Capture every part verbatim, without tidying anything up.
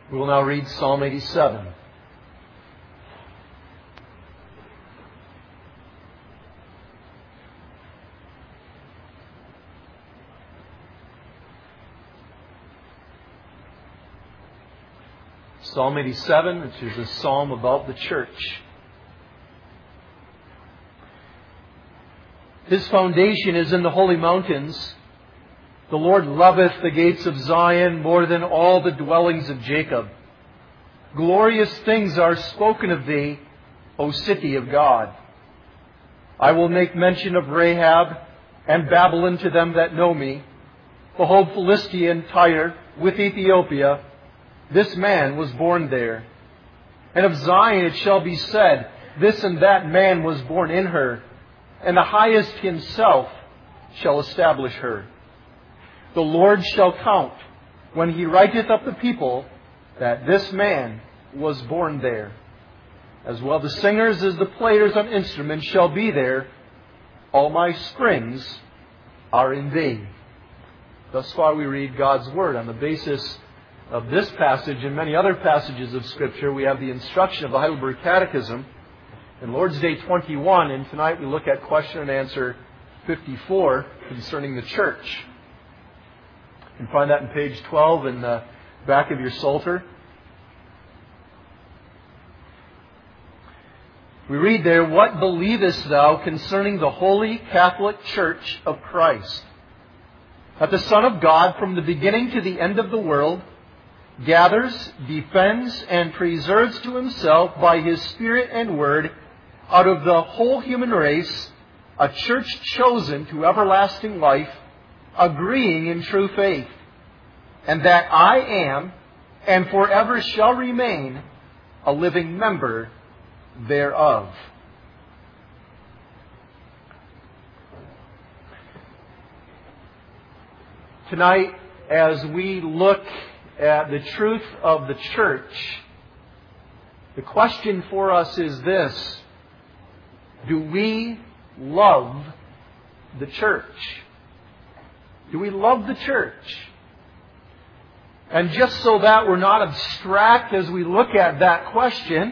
We will now read Psalm eighty-seven. Psalm eighty-seven, which is a psalm about the church. His foundation is in the holy mountains. The Lord loveth the gates of Zion more than all the dwellings of Jacob. Glorious things are spoken of thee, O city of God. I will make mention of Rahab and Babylon to them that know me. Behold, Philistia and Tyre with Ethiopia. This man was born there. And of Zion it shall be said, this and that man was born in her. And the highest himself shall establish her. The Lord shall count, when he writeth up the people, that this man was born there. As well the singers as the players on instruments shall be there. All my springs are in thee. Thus far we read God's Word. On the basis of this passage and many other passages of Scripture, we have the instruction of the Heidelberg Catechism in Lord's Day twenty-one, and tonight we look at question and answer fifty-four concerning the church. You can find that in page twelve in the back of your Psalter. We read there, what believest thou concerning the Holy Catholic Church of Christ? That the Son of God from the beginning to the end of the world gathers, defends, and preserves to himself by his Spirit and Word out of the whole human race a church chosen to everlasting life, agreeing in true faith, and that I am, and forever shall remain, a living member thereof. Tonight, as we look at the truth of the church, the question for us is this: do we love the church? Do we love the church? And just so that we're not abstract as we look at that question,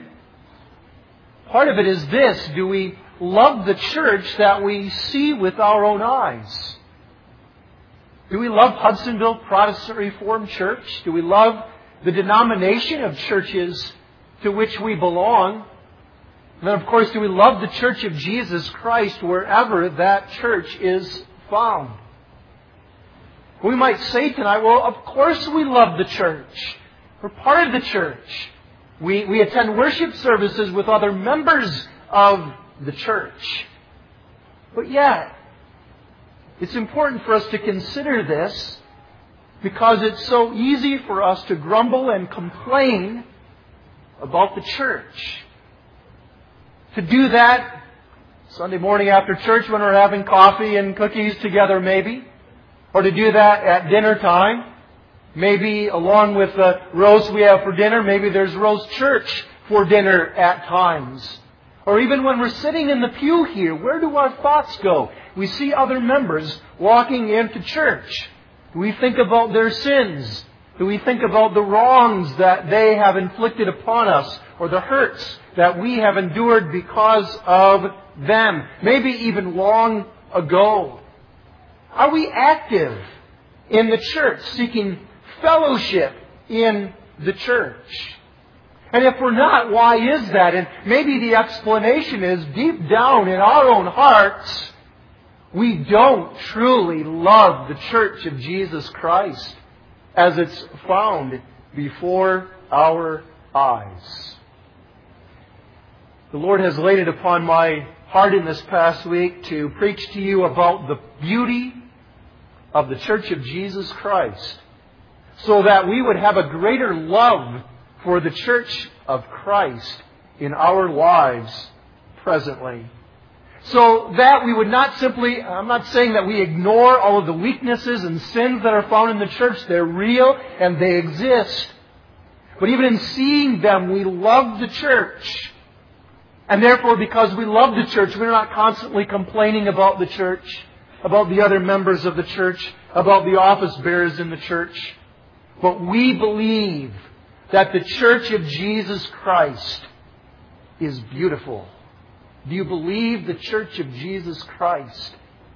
part of it is this: do we love the church that we see with our own eyes? Do we love Hudsonville Protestant Reformed Church? Do we love the denomination of churches to which we belong? And then, of course, do we love the Church of Jesus Christ wherever that church is found? We might say tonight, well, of course we love the church. We're part of the church. We, we attend worship services with other members of the church. But yet, it's important for us to consider this because it's so easy for us to grumble and complain about the church. To do that Sunday morning after church when we're having coffee and cookies together maybe. Or to do that at dinner time. Maybe along with the roast we have for dinner, maybe there's roast church for dinner at times. Or even when we're sitting in the pew here, where do our thoughts go? We see other members walking into church. Do we think about their sins? Do we think about the wrongs that they have inflicted upon us or the hurts that we have endured because of them? Maybe even long ago. Are we active in the church, seeking fellowship in the church? And if we're not, why is that? And maybe the explanation is deep down in our own hearts, we don't truly love the church of Jesus Christ as it's found before our eyes. The Lord has laid it upon my heart in this past week to preach to you about the beauty of the Church of Jesus Christ, so that we would have a greater love for the Church of Christ in our lives presently. So that we would not simply, I'm not saying that we ignore all of the weaknesses and sins that are found in the church. They're real and they exist. But even in seeing them, we love the church. And therefore, because we love the church, we're not constantly complaining about the church, about the other members of the church, about the office bearers in the church. But we believe that the church of Jesus Christ is beautiful? Do you believe the church of Jesus Christ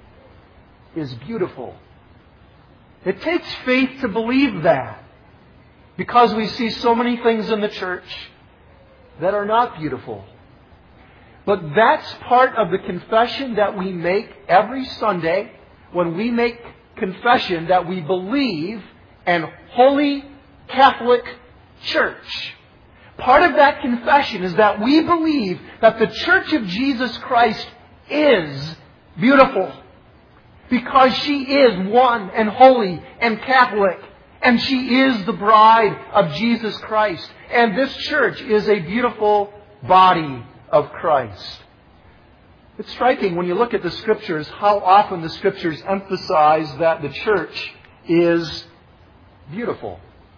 is beautiful? It takes faith to believe that, because we see so many things in the church that are not beautiful. But that's part of the confession that we make every Sunday when we make confession that we believe an holy Catholic church. Part of that confession is that we believe that the church of Jesus Christ is beautiful, because she is one and holy and Catholic, and she is the bride of Jesus Christ. And this church is a beautiful body of Christ. It's striking when you look at the Scriptures how often the Scriptures emphasize that the church is beautiful.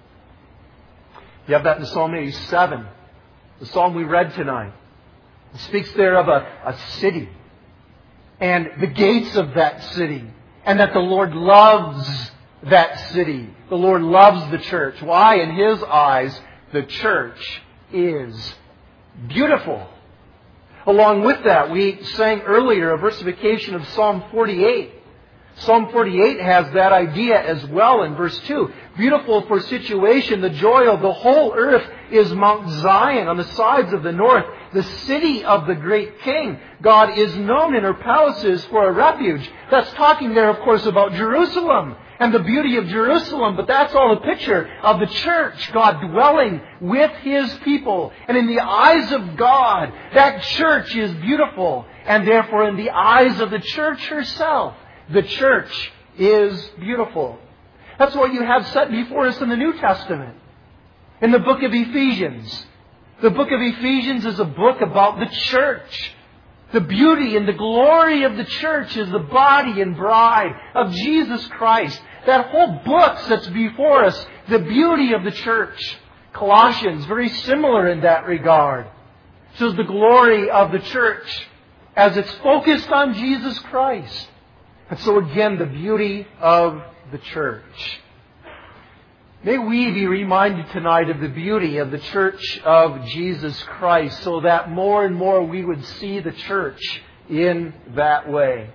You have that in Psalm eighty-seven, the psalm we read tonight. It speaks there of a, a city and the gates of that city, and that the Lord loves that city. The Lord loves the church. Why? In His eyes, the church is beautiful. Along with that, we sang earlier a versification of Psalm forty-eight. Psalm forty-eight has that idea as well in verse two. Beautiful for situation, the joy of the whole earth is Mount Zion on the sides of the north, the city of the great King. God is known in her palaces for a refuge. That's talking there, of course, about Jerusalem and the beauty of Jerusalem. But that's all a picture of the church, God dwelling with His people. And in the eyes of God, that church is beautiful. And therefore, in the eyes of the church herself, the church is beautiful. That's what you have set before us in the New Testament. In the book of Ephesians. The book of Ephesians is a book about the church. The beauty and the glory of the church is the body and bride of Jesus Christ. That whole book sets before us the beauty of the church. Colossians, very similar in that regard, shows the glory of the church as it's focused on Jesus Christ. And so again, the beauty of the church. May we be reminded tonight of the beauty of the church of Jesus Christ, so that more and more we would see the church in that way.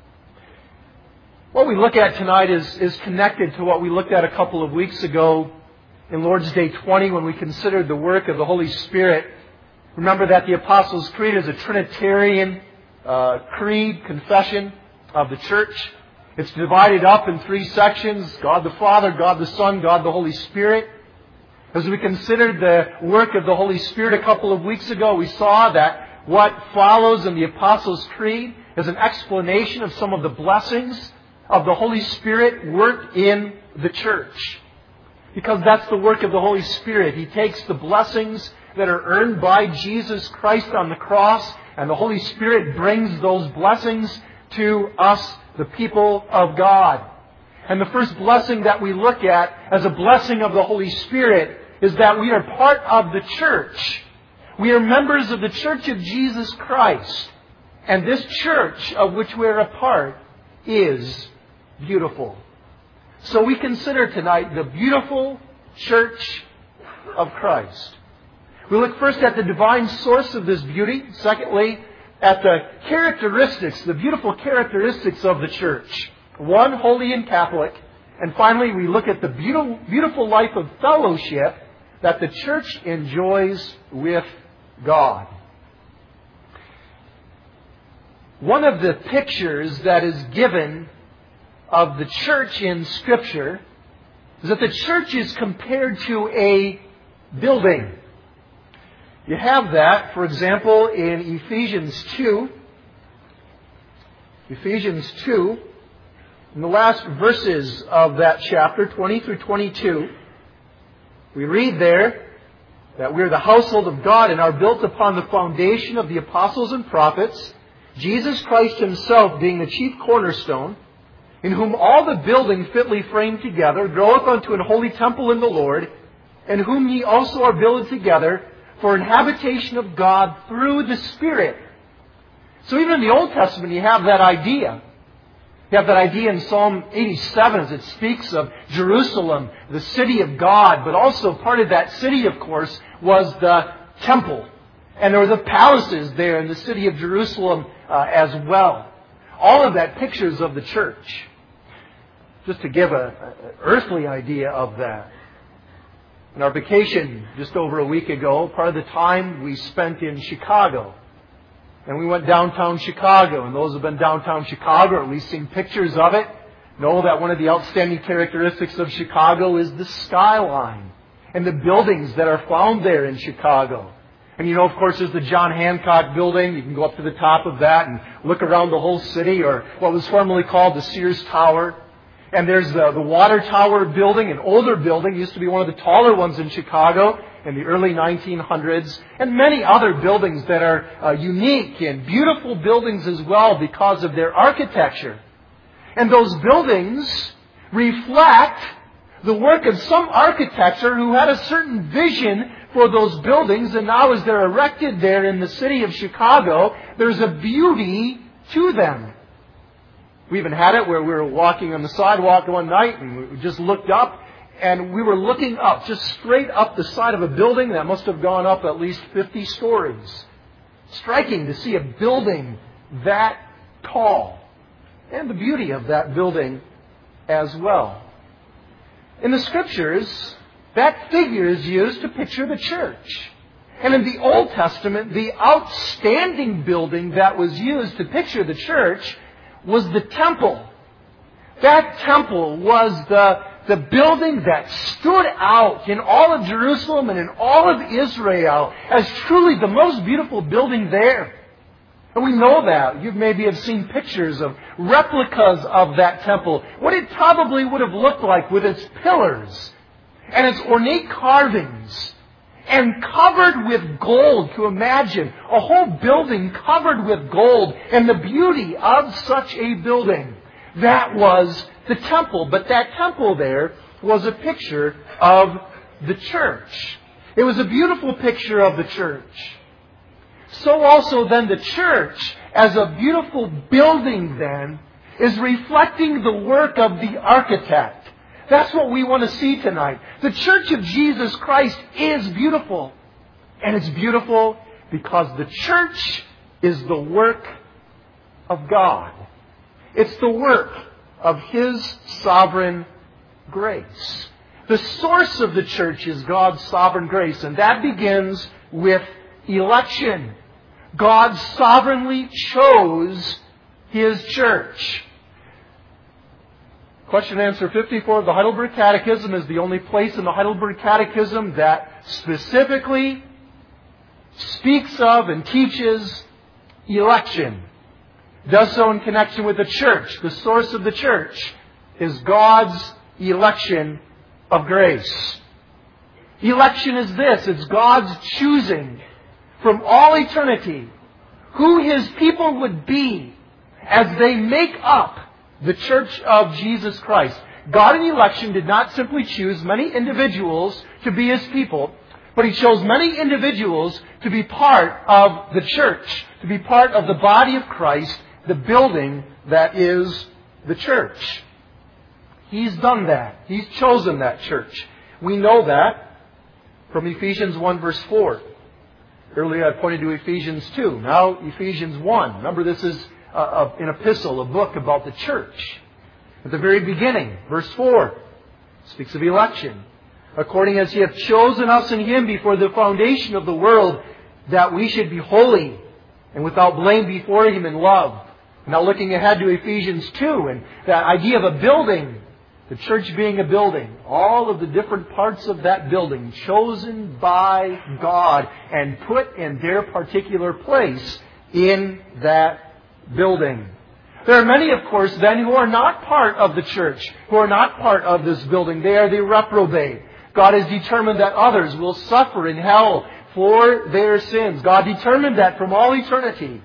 What we look at tonight is, is connected to what we looked at a couple of weeks ago in Lord's Day twenty when we considered the work of the Holy Spirit. Remember that the Apostles' Creed is a Trinitarian uh, creed, confession of the church. It's divided up in three sections: God the Father, God the Son, God the Holy Spirit. As we considered the work of the Holy Spirit a couple of weeks ago, we saw that what follows in the Apostles' Creed is an explanation of some of the blessings of the Holy Spirit worked in the church. Because that's the work of the Holy Spirit. He takes the blessings that are earned by Jesus Christ on the cross, and the Holy Spirit brings those blessings to us, the people of God. And the first blessing that we look at as a blessing of the Holy Spirit is that we are part of the church. We are members of the church of Jesus Christ. And this church of which we are a part is beautiful. So we consider tonight the beautiful church of Christ. We look first at the divine source of this beauty. Secondly, at the characteristics, the beautiful characteristics of the church. One, holy and Catholic. And finally, we look at the beautiful, beautiful life of fellowship that the church enjoys with God. One of the pictures that is given of the church in Scripture is that the church is compared to a building. You have that, for example, in Ephesians two. Ephesians two, in the last verses of that chapter, twenty through twenty-two, we read there that we are the household of God and are built upon the foundation of the apostles and prophets, Jesus Christ Himself being the chief cornerstone, in whom all the building fitly framed together groweth unto an holy temple in the Lord, in whom ye also are builded together for an habitation of God through the Spirit. So even in the Old Testament you have that idea You have that idea in Psalm eighty-seven as it speaks of Jerusalem, the city of God. But also part of that city, of course, was the temple. And there were the palaces there in the city of Jerusalem uh, as well. All of that pictures of the church. Just to give an earthly idea of that. In our vacation just over a week ago, part of the time we spent in Chicago. And we went downtown Chicago. And those who have been downtown Chicago, or at least seen pictures of it, know that one of the outstanding characteristics of Chicago is the skyline and the buildings that are found there in Chicago. And you know, of course, there's the John Hancock building. You can go up to the top of that and look around the whole city, or what was formerly called the Sears Tower. And there's the, the Water Tower building, an older building. It used to be one of the taller ones in Chicago in the early nineteen hundreds. And many other buildings that are uh, unique and beautiful buildings as well because of their architecture. And those buildings reflect the work of some architecture who had a certain vision for those buildings. And now as they're erected there in the city of Chicago, there's a beauty to them. We even had it where we were walking on the sidewalk one night and we just looked up and we were looking up, just straight up the side of a building that must have gone up at least fifty stories. Striking to see a building that tall and the beauty of that building as well. In the Scriptures, that figure is used to picture the church. And in the Old Testament, the outstanding building that was used to picture the church was the temple. That temple was the, the building that stood out in all of Jerusalem and in all of Israel as truly the most beautiful building there. And we know that. You maybe have seen pictures of replicas of that temple. What it probably would have looked like with its pillars and its ornate carvings. And covered with gold, to imagine a whole building covered with gold and the beauty of such a building. That was the temple. But that temple there was a picture of the church. It was a beautiful picture of the church. So also then the church, as a beautiful building then, is reflecting the work of the architect. That's what we want to see tonight. The Church of Jesus Christ is beautiful. And it's beautiful because the church is the work of God. It's the work of His sovereign grace. The source of the church is God's sovereign grace. And that begins with election. God sovereignly chose His church. Question and answer fifty-four of the Heidelberg Catechism is the only place in the Heidelberg Catechism that specifically speaks of and teaches election. Does so in connection with the church. The source of the church is God's election of grace. Election is this. It's God's choosing from all eternity who His people would be as they make up the Church of Jesus Christ. God in election did not simply choose many individuals to be His people, but He chose many individuals to be part of the church, to be part of the body of Christ, the building that is the church. He's done that. He's chosen that church. We know that from Ephesians one verse four. Earlier I pointed to Ephesians two. Now Ephesians one. Remember, this is Uh, an epistle, a book about the church. At the very beginning, verse four, speaks of election. According as He hath chosen us in Him before the foundation of the world, that we should be holy and without blame before Him in love. Now looking ahead to Ephesians two, and that idea of a building, the church being a building, all of the different parts of that building chosen by God and put in their particular place in that building. There are many, of course, then, who are not part of the church, who are not part of this building. They are the reprobate. God has determined that others will suffer in hell for their sins. God determined that from all eternity.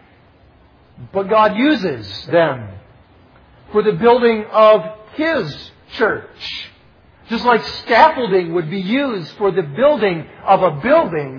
But God uses them for the building of His church. Just like scaffolding would be used for the building of a building,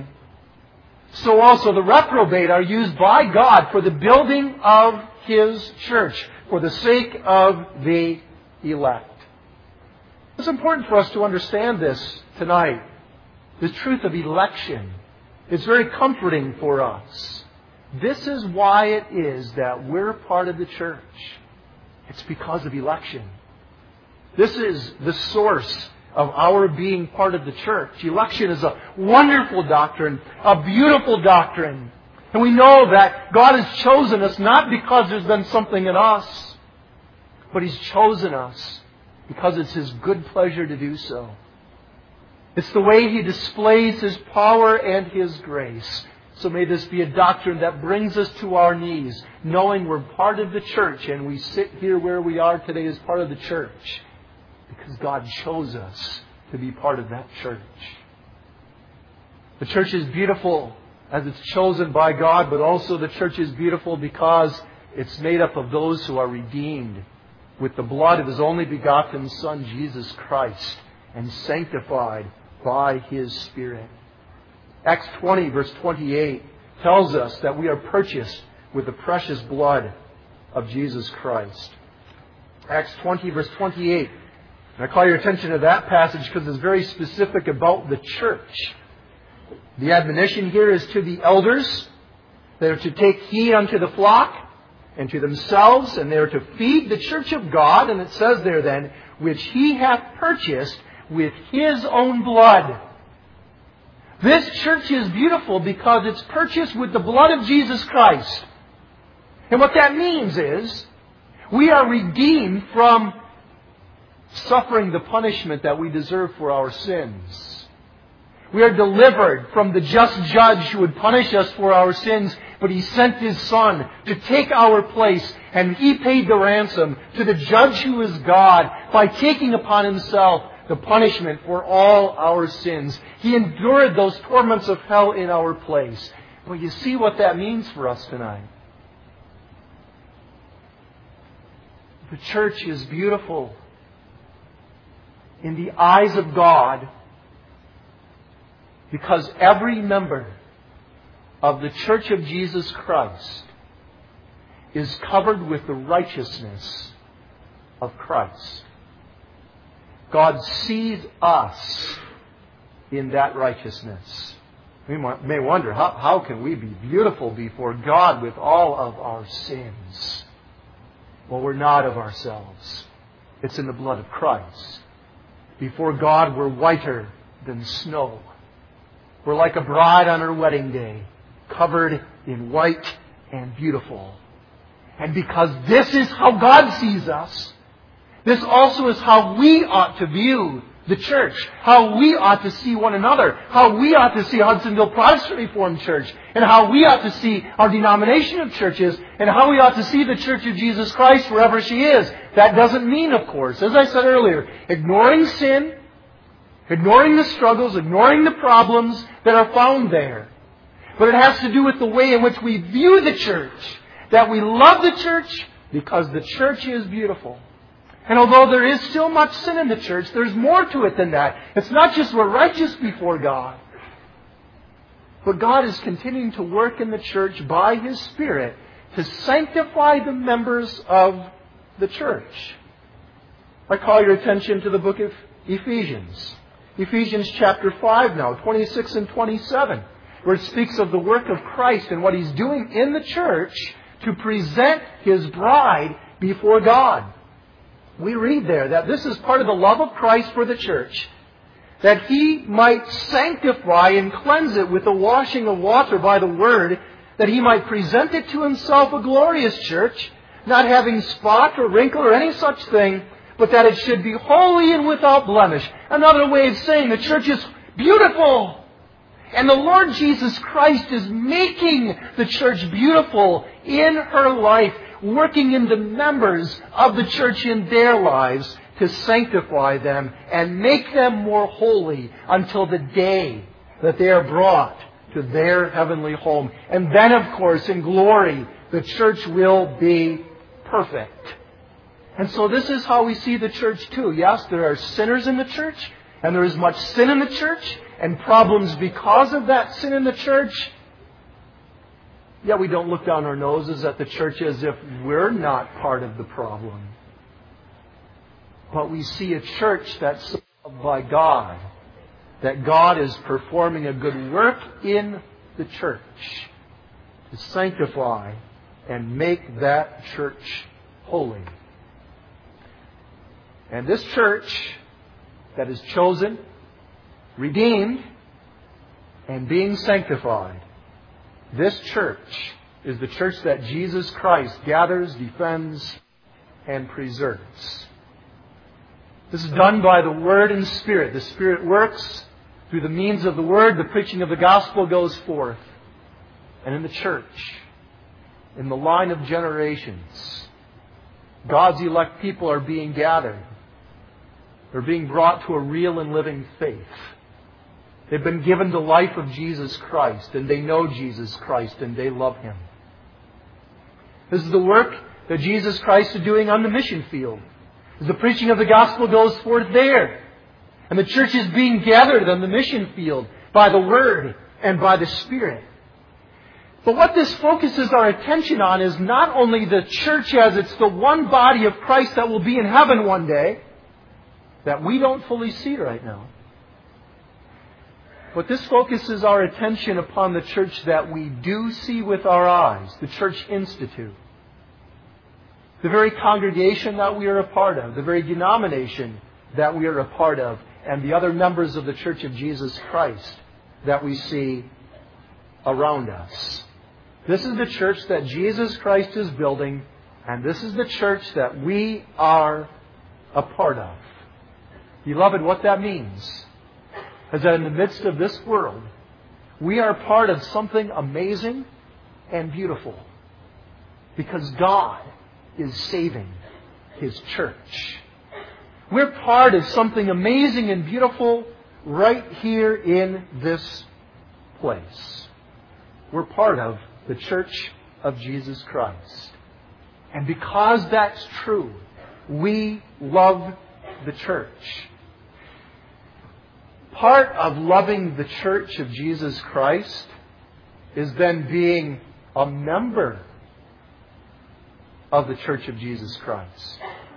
so also the reprobate are used by God for the building of His church. for the sake of the elect. It's important for us to understand this tonight. The truth of election is very comforting for us. This is why it is that we're part of the church. It's because of election. This is the source of our being part of the church. Election is a wonderful doctrine, a beautiful doctrine. And we know that God has chosen us not because there's been something in us, but He's chosen us because it's His good pleasure to do so. It's the way He displays His power and His grace. So may this be a doctrine that brings us to our knees, knowing we're part of the church and we sit here where we are today as part of the church because God chose us to be part of that church. The church is beautiful as it's chosen by God, but also the church is beautiful because it's made up of those who are redeemed with the blood of His only begotten Son, Jesus Christ, and sanctified by His Spirit. Acts twenty, verse twenty-eight, tells us that we are purchased with the precious blood of Jesus Christ. Acts twenty, verse twenty-eight. And I call your attention to that passage because it's very specific about the church. The admonition here is to the elders. They are to take heed unto the flock and to themselves, and they are to feed the church of God. And it says there then, which He hath purchased with His own blood. This church is beautiful because it's purchased with the blood of Jesus Christ. And what that means is, we are redeemed from suffering the punishment that we deserve for our sins. We are delivered from the just judge who would punish us for our sins, but He sent His Son to take our place, and He paid the ransom to the judge who is God by taking upon Himself the punishment for all our sins. He endured those torments of hell in our place. Well, you see what that means for us tonight. The church is beautiful in the eyes of God because every member of the Church of Jesus Christ is covered with the righteousness of Christ. God sees us in that righteousness. We may wonder, how, how can we be beautiful before God with all of our sins? Well, we're not of ourselves. It's in the blood of Christ. Before God, we're whiter than snow. We're like a bride on her wedding day, covered in white and beautiful. And because this is how God sees us, this also is how we ought to view the church, how we ought to see one another, how we ought to see Hudsonville Protestant Reformed Church, and how we ought to see our denomination of churches, and how we ought to see the Church of Jesus Christ wherever she is. That doesn't mean, of course, as I said earlier, ignoring sin, ignoring the struggles, ignoring the problems that are found there. But it has to do with the way in which we view the church, that we love the church because the church is beautiful. And although there is still much sin in the church, there's more to it than that. It's not just we're righteous before God, but God is continuing to work in the church by His Spirit to sanctify the members of the church. I call your attention to the book of Ephesians. Ephesians chapter five now, twenty-six and twenty-seven, where it speaks of the work of Christ and what He's doing in the church to present His bride before God. We read there that this is part of the love of Christ for the church, that He might sanctify and cleanse it with the washing of water by the Word, that He might present it to Himself a glorious church, not having spot or wrinkle or any such thing, but that it should be holy and without blemish. Another way of saying the church is beautiful. And the Lord Jesus Christ is making the church beautiful in her life, working in the members of the church in their lives to sanctify them and make them more holy until the day that they are brought to their heavenly home. And then, of course, in glory, the church will be perfect. And so this is how we see the church too. Yes, there are sinners in the church, and there is much sin in the church, and problems because of that sin in the church. Yet we don't look down our noses at the church as if we're not part of the problem. But we see a church that's loved by God, that God is performing a good work in the church to sanctify and make that church holy. And this church that is chosen, redeemed, and being sanctified, this church is the church that Jesus Christ gathers, defends, and preserves. This is done by the Word and Spirit. The Spirit works through the means of the Word. The preaching of the gospel goes forth. And in the church, in the line of generations, God's elect people are being gathered. They're being brought to a real and living faith. They've been given the life of Jesus Christ, and they know Jesus Christ, and they love Him. This is the work that Jesus Christ is doing on the mission field. As the preaching of the gospel goes forth there. And the church is being gathered on the mission field by the Word and by the Spirit. But what this focuses our attention on is not only the church as it's the one body of Christ that will be in heaven one day, that we don't fully see right now. But this focuses our attention upon the church that we do see with our eyes, the Church Institute. The very congregation that we are a part of, the very denomination that we are a part of, and the other members of the Church of Jesus Christ that we see around us. This is the church that Jesus Christ is building, and this is the church that we are a part of. Beloved, what that means is that in the midst of this world, we are part of something amazing and beautiful. Because God is saving His church. We're part of something amazing and beautiful right here in this place. We're part of the Church of Jesus Christ. And because that's true, we love the church. Part of loving the Church of Jesus Christ is then being a member of the Church of Jesus Christ.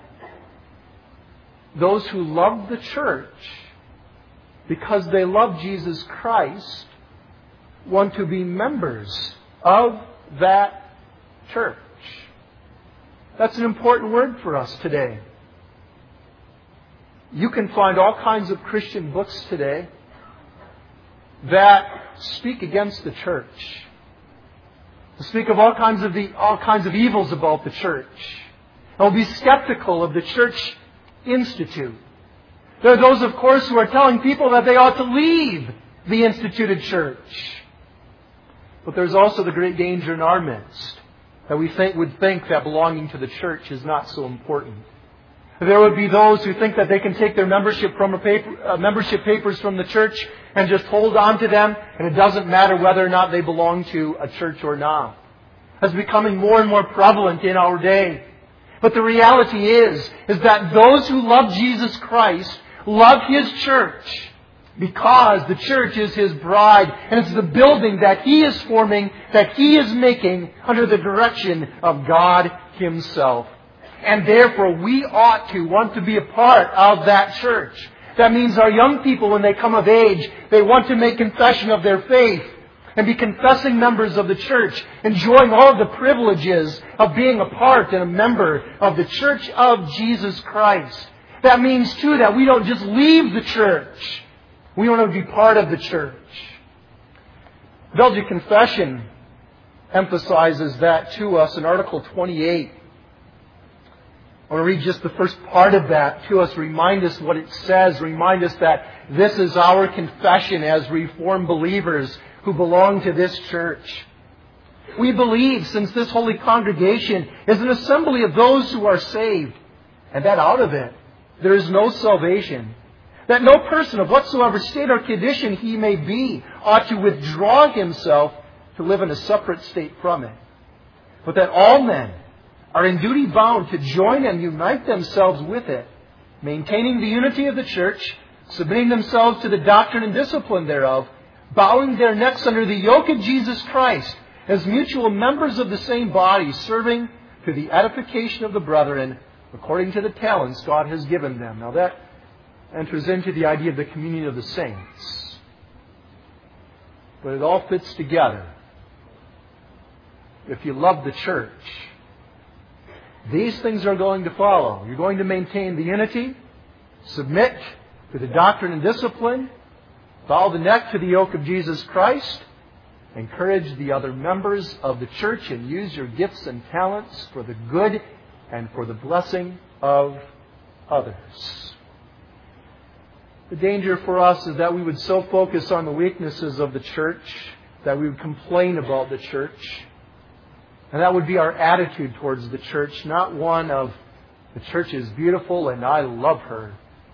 Those who love the church because they love Jesus Christ want to be members of that church. That's an important word for us today. You can find all kinds of Christian books today that speak against the church. Speak of all kinds of the all kinds of evils about the church. And will be skeptical of the Church Institute. There are those, of course, who are telling people that they ought to leave the instituted church. But there's also the great danger in our midst that we think, would think that belonging to the church is not so important. There would be those who think that they can take their membership from a paper, uh, membership papers from the church and just hold on to them, and it doesn't matter whether or not they belong to a church or not. That's becoming more and more prevalent in our day. But the reality is, is that those who love Jesus Christ love His church because the church is His bride, and it's the building that He is forming, that He is making under the direction of God Himself. And therefore, we ought to want to be a part of that church. That means our young people, when they come of age, they want to make confession of their faith and be confessing members of the church, enjoying all of the privileges of being a part and a member of the Church of Jesus Christ. That means, too, that we don't just leave the church. We want to be part of the church. Belgian Confession emphasizes that to us in Article twenty-eight. I want to read just the first part of that to us, remind us what it says, remind us that this is our confession as Reformed believers who belong to this church. We believe, since this holy congregation is an assembly of those who are saved, and that out of it there is no salvation, that no person of whatsoever state or condition he may be ought to withdraw himself to live in a separate state from it, but that all men are in duty bound to join and unite themselves with it, maintaining the unity of the church, submitting themselves to the doctrine and discipline thereof, bowing their necks under the yoke of Jesus Christ, as mutual members of the same body, serving to the edification of the brethren according to the talents God has given them. Now that enters into the idea of the communion of the saints. But it all fits together. If you love the church, these things are going to follow. You're going to maintain the unity, submit to the doctrine and discipline, bow the neck to the yoke of Jesus Christ, encourage the other members of the church, and use your gifts and talents for the good and for the blessing of others. The danger for us is that we would so focus on the weaknesses of the church that we would complain about the church. And that would be our attitude towards the church, not one of, the church is beautiful and I love her,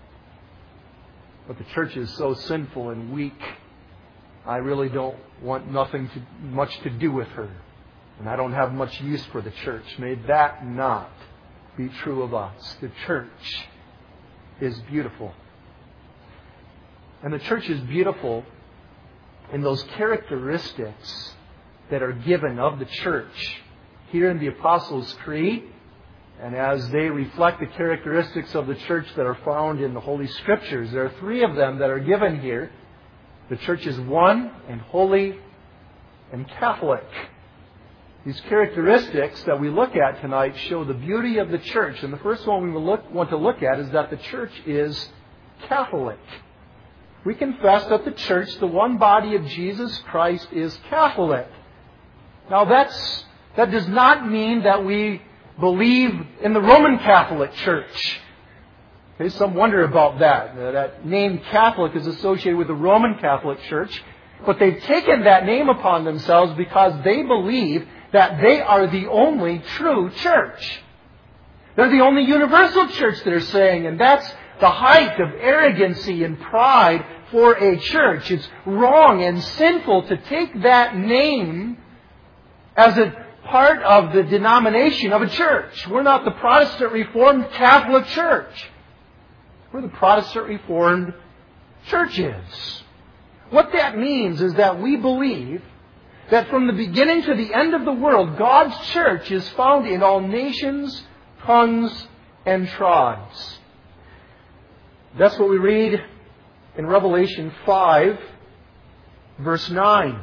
but the church is so sinful and weak, I really don't want nothing to, much to do with her. And I don't have much use for the church. May that not be true of us. The church is beautiful. And the church is beautiful in those characteristics that are given of the church here in the Apostles' Creed, and as they reflect the characteristics of the church that are found in the Holy Scriptures. There are three of them that are given here. The church is one and holy and Catholic. These characteristics that we look at tonight show the beauty of the church. And the first one we will look, want to look at is that the church is Catholic. We confess that the church, the one body of Jesus Christ, is Catholic. Now that's, that does not mean that we believe in the Roman Catholic Church. Okay, some wonder about that. That name Catholic is associated with the Roman Catholic Church. But they've taken that name upon themselves because they believe that they are the only true church. They're the only universal church, they're saying, and that's the height of arrogancy and pride for a church. It's wrong and sinful to take that name as a part of the denomination of a church. We're not the Protestant Reformed Catholic Church. We're the Protestant Reformed churches. What that means is that we believe that from the beginning to the end of the world, God's church is found in all nations, tongues, and tribes. That's what we read in Revelation five, verse nine.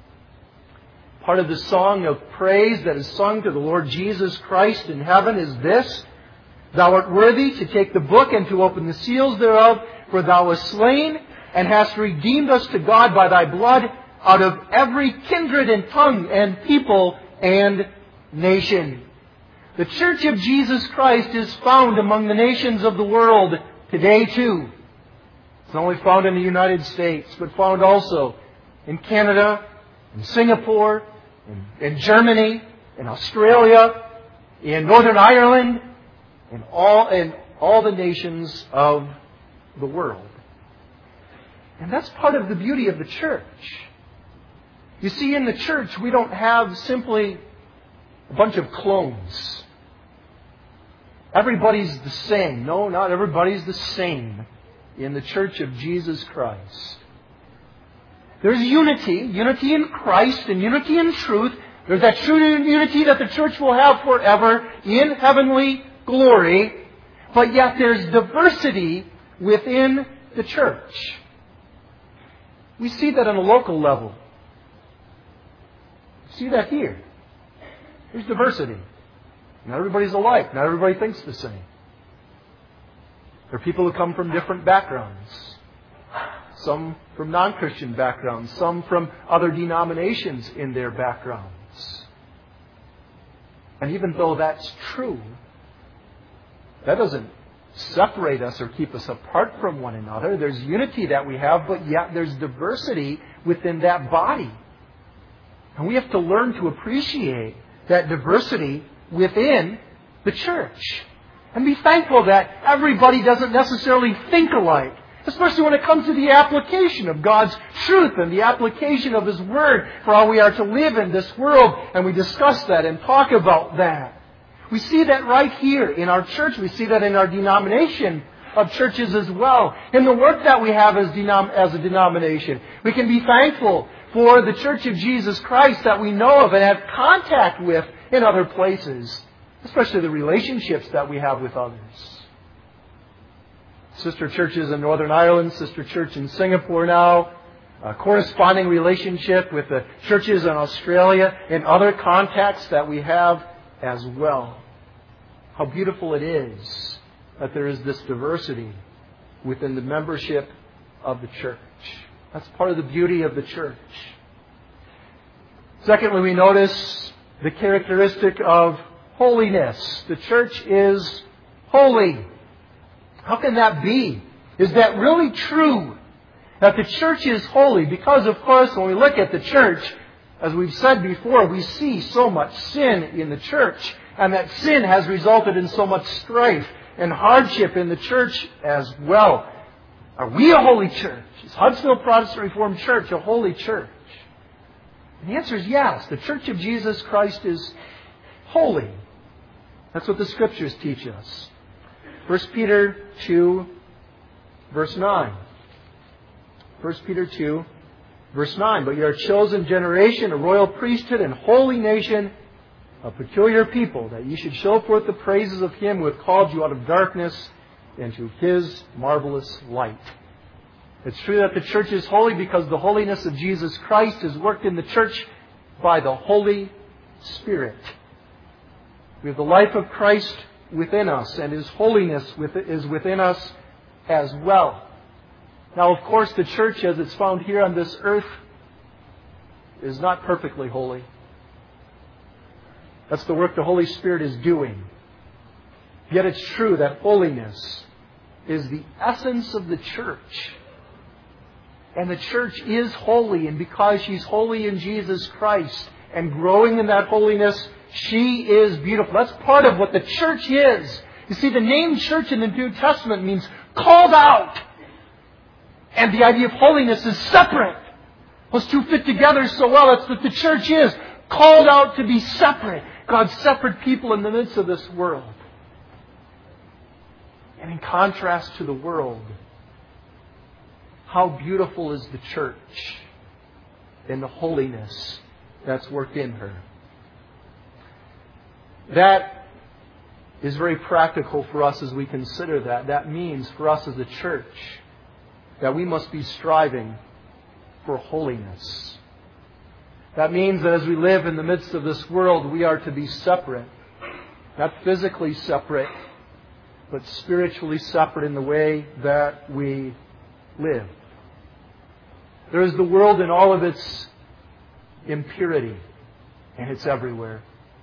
Part of the song of praise that is sung to the Lord Jesus Christ in heaven is this: Thou art worthy to take the book and to open the seals thereof, for Thou wast slain and hast redeemed us to God by Thy blood out of every kindred and tongue and people and nation. The Church of Jesus Christ is found among the nations of the world today too. It's not only found in the United States, but found also in Canada, in Singapore, in, in Germany, in Australia, in Northern Ireland, in all, in all the nations of the world. And that's part of the beauty of the church. You see, in the church, we don't have simply a bunch of clones. Everybody's the same. No, not everybody's the same in the Church of Jesus Christ. There's unity, unity in Christ and unity in truth. There's that true unity that the church will have forever in heavenly glory. But yet there's diversity within the church. We see that on a local level. We see that here. There's diversity. Not everybody's alike. Not everybody thinks the same. There are people who come from different backgrounds. Some from non-Christian backgrounds. Some from other denominations in their backgrounds. And even though that's true, that doesn't separate us or keep us apart from one another. There's unity that we have, but yet there's diversity within that body. And we have to learn to appreciate that diversity within the church. And be thankful that everybody doesn't necessarily think alike. Especially when it comes to the application of God's truth and the application of His Word for how we are to live in this world. And we discuss that and talk about that. We see that right here in our church. We see that in our denomination of churches as well. In the work that we have as, denom- as a denomination. We can be thankful for the Church of Jesus Christ that we know of and have contact with in other places, especially the relationships that we have with others. Sister churches in Northern Ireland, sister church in Singapore now, a corresponding relationship with the churches in Australia and other contacts that we have as well. How beautiful it is that there is this diversity within the membership of the church. That's part of the beauty of the church. Secondly, we notice the characteristic of holiness. The church is holy. How can that be? Is that really true? That the church is holy? Because, of course, when we look at the church, as we've said before, we see so much sin in the church. And that sin has resulted in so much strife and hardship in the church as well. Are we a holy church? Is Huddersfield Protestant Reformed Church a holy church? And the answer is yes. The Church of Jesus Christ is holy. That's what the Scriptures teach us. First Peter two, verse nine. First Peter two, verse nine. But you are a chosen generation, a royal priesthood, and holy nation, a peculiar people, that you should show forth the praises of Him who hath called you out of darkness into His marvelous light. It's true that the church is holy because the holiness of Jesus Christ is worked in the church by the Holy Spirit. We have the life of Christ within us, and His holiness is within us as well. Now, of course, the church as it's found here on this earth is not perfectly holy. That's the work the Holy Spirit is doing. Yet it's true that holiness is the essence of the church. And the church is holy, and because she's holy in Jesus Christ and growing in that holiness, she is beautiful. That's part of what the church is. You see, the name church in the New Testament means called out. And the idea of holiness is separate. Those two fit together so well. That's what the church is. Called out to be separate. God's separate people in the midst of this world. And in contrast to the world, how beautiful is the church and the holiness that's worked in her. That is very practical for us as we consider that. That means for us as a church that we must be striving for holiness. That means that as we live in the midst of this world, we are to be separate. Not physically separate, but spiritually separate in the way that we live. There is the world in all of its impurity, and it's everywhere.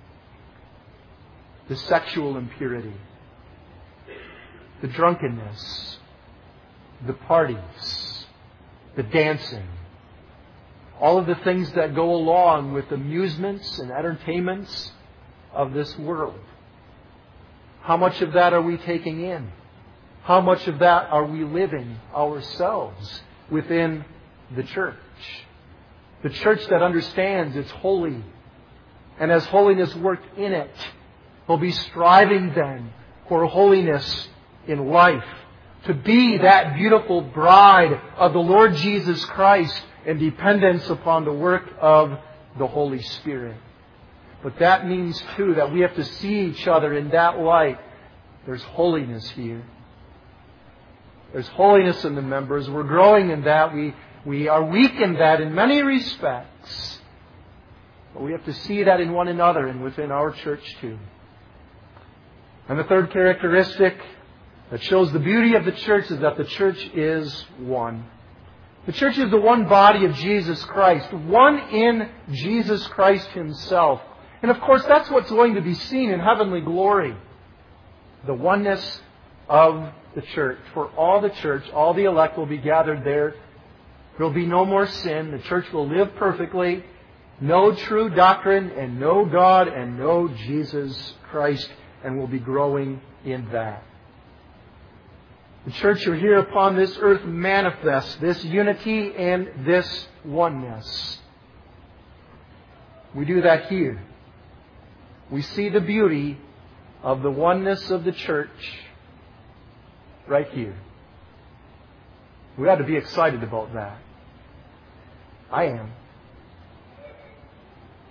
The sexual impurity, the drunkenness, the parties, the dancing, all of the things that go along with amusements and entertainments of this world. How much of that are we taking in? How much of that are we living ourselves within the church? The church that understands it's holy and has holiness worked in it will be striving then for holiness in life, to be that beautiful bride of the Lord Jesus Christ in dependence upon the work of the Holy Spirit. But that means too that we have to see each other in that light. There's holiness here. There's holiness in the members. We're growing in that. We, we are weak in that in many respects. But we have to see that in one another and within our church too. And the third characteristic that shows the beauty of the church is that the church is one. The church is the one body of Jesus Christ, one in Jesus Christ Himself. And of course, that's what's going to be seen in heavenly glory. The oneness of the church. For all the church, all the elect will be gathered there. There will be no more sin. The church will live perfectly. No true doctrine and no God and no Jesus Christ. And we'll be growing in that. The church here upon this earth manifests this unity and this oneness. We do that here. We see the beauty of the oneness of the church right here. We ought to be excited about that. I am.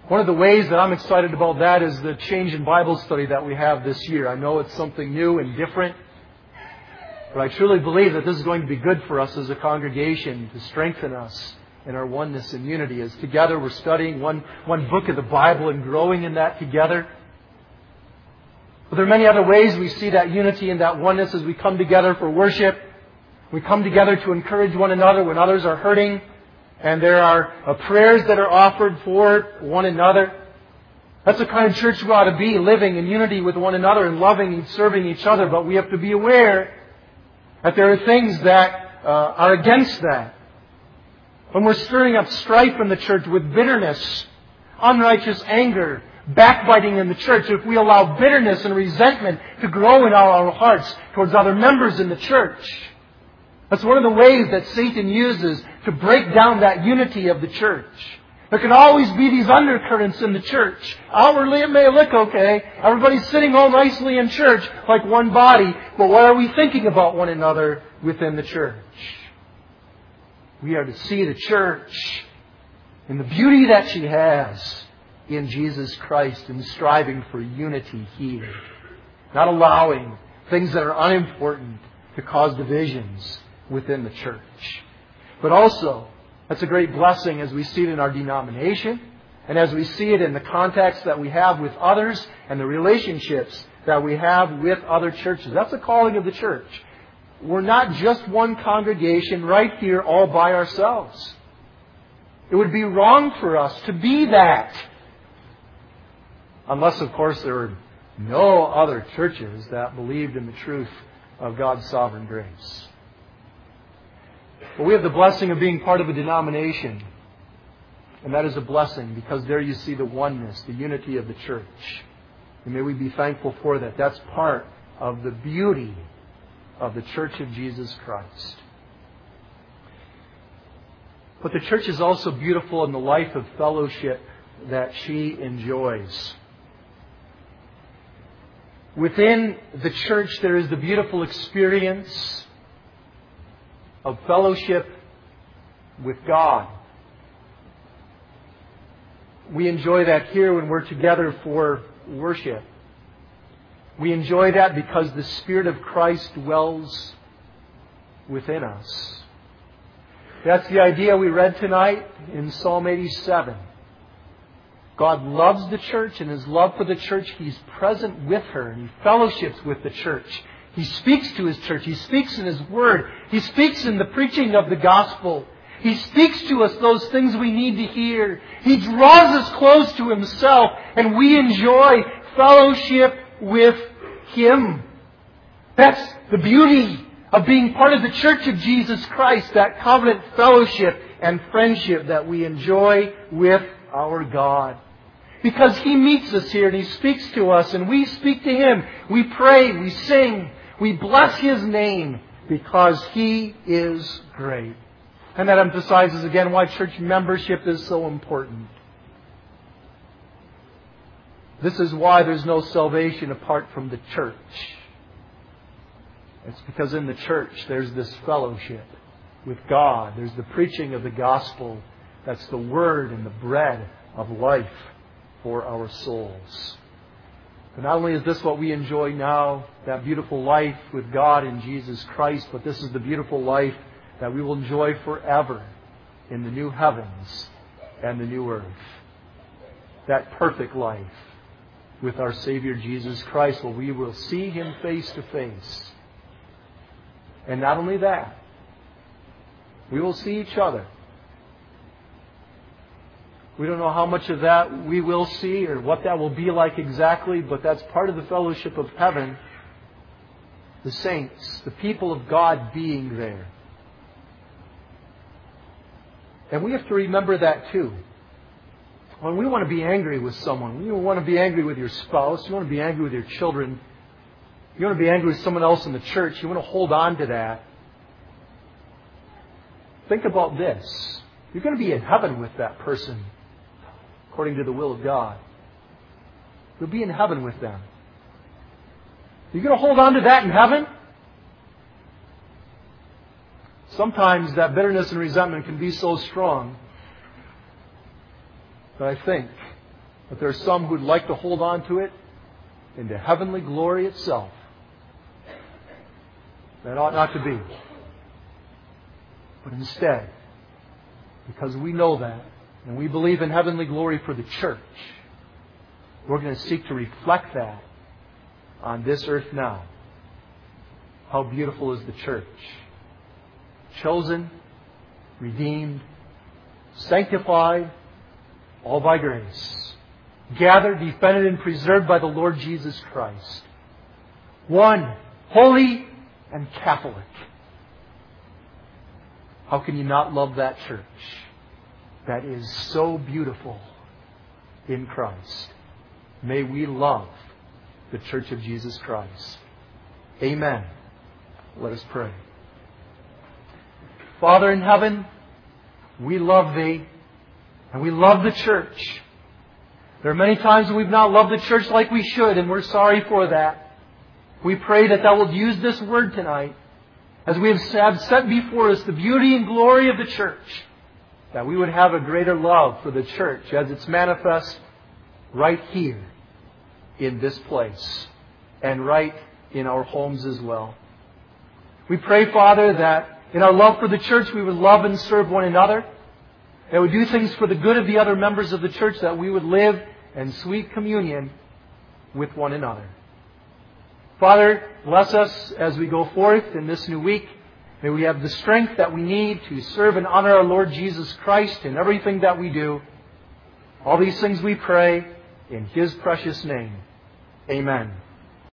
One of the ways that I'm excited about that is the change in Bible study that we have this year. I know it's something new and different, but I truly believe that this is going to be good for us as a congregation to strengthen us in our oneness and unity. As together we're studying one, one book of the Bible and growing in that together. But there are many other ways we see that unity and that oneness as we come together for worship. We come together to encourage one another when others are hurting. And there are uh, prayers that are offered for one another. That's the kind of church we ought to be, living in unity with one another and loving and serving each other. But we have to be aware that there are things that uh, are against that. When we're stirring up strife in the church with bitterness, unrighteous anger, backbiting in the church, if we allow bitterness and resentment to grow in our, our hearts towards other members in the church, that's one of the ways that Satan uses to break down that unity of the church. There can always be these undercurrents in the church. Outwardly it may look okay. Everybody's sitting all nicely in church like one body. But what are we thinking about one another within the church? We are to see the church in the beauty that she has in Jesus Christ and striving for unity here. Not allowing things that are unimportant to cause divisions within the church. But also, that's a great blessing as we see it in our denomination and as we see it in the context that we have with others and the relationships that we have with other churches. That's the calling of the church. We're not just one congregation right here all by ourselves. It would be wrong for us to be that. Unless, of course, there were no other churches that believed in the truth of God's sovereign grace. But we have the blessing of being part of a denomination. And that is a blessing because there you see the oneness, the unity of the church. And may we be thankful for that. That's part of the beauty of the Church of Jesus Christ. But the church is also beautiful in the life of fellowship that she enjoys. Within the church there is the beautiful experience of fellowship with God. We enjoy that here when we're together for worship. We enjoy that because the Spirit of Christ dwells within us. That's the idea we read tonight in Psalm eighty-seven. God loves the church, and His love for the church, He's present with her, and He fellowships with the church. He speaks to His church. He speaks in His Word. He speaks in the preaching of the gospel. He speaks to us those things we need to hear. He draws us close to Himself, and we enjoy fellowship with Him. That's the beauty of being part of the Church of Jesus Christ, that covenant fellowship and friendship that we enjoy with our God. Because He meets us here and He speaks to us and we speak to Him. We pray, we sing, we bless His name because He is great. And that emphasizes again why church membership is so important. This is why there's no salvation apart from the church. It's because in the church there's this fellowship with God. There's the preaching of the gospel. That's the word and the bread of life for our souls. And not only is this what we enjoy now, that beautiful life with God in Jesus Christ, but this is the beautiful life that we will enjoy forever in the new heavens and the new earth. That perfect life with our Savior Jesus Christ, where we will see Him face to face. And not only that, we will see each other. We don't know how much of that we will see or what that will be like exactly, but that's part of the fellowship of heaven. The saints, the people of God being there. And we have to remember that too. When we want to be angry with someone, when you want to be angry with your spouse, you want to be angry with your children, you want to be angry with someone else in the church, you want to hold on to that. Think about this. You're going to be in heaven with that person, according to the will of God. You'll be in heaven with them. You're going to hold on to that in heaven? Sometimes that bitterness and resentment can be so strong that I think But there are some who'd like to hold on to it into heavenly glory itself. That ought not to be. But instead, because we know that, and we believe in heavenly glory for the church, we're going to seek to reflect that on this earth now. How beautiful is the church. Chosen, redeemed, sanctified, all by grace. Gathered, defended, and preserved by the Lord Jesus Christ. One, holy and Catholic. How can you not love that church that is so beautiful in Christ? May we love the Church of Jesus Christ. Amen. Let us pray. Father in heaven, we love Thee, and we love the church. There are many times when we've not loved the church like we should, and we're sorry for that. We pray that Thou wilt use this word tonight, as we have set before us the beauty and glory of the church, that we would have a greater love for the church as it's manifest right here in this place and right in our homes as well. We pray, Father, that in our love for the church we would love and serve one another, that we would do things for the good of the other members of the church, that we would live in sweet communion with one another. Father, bless us as we go forth in this new week. May we have the strength that we need to serve and honor our Lord Jesus Christ in everything that we do. All these things we pray in His precious name. Amen.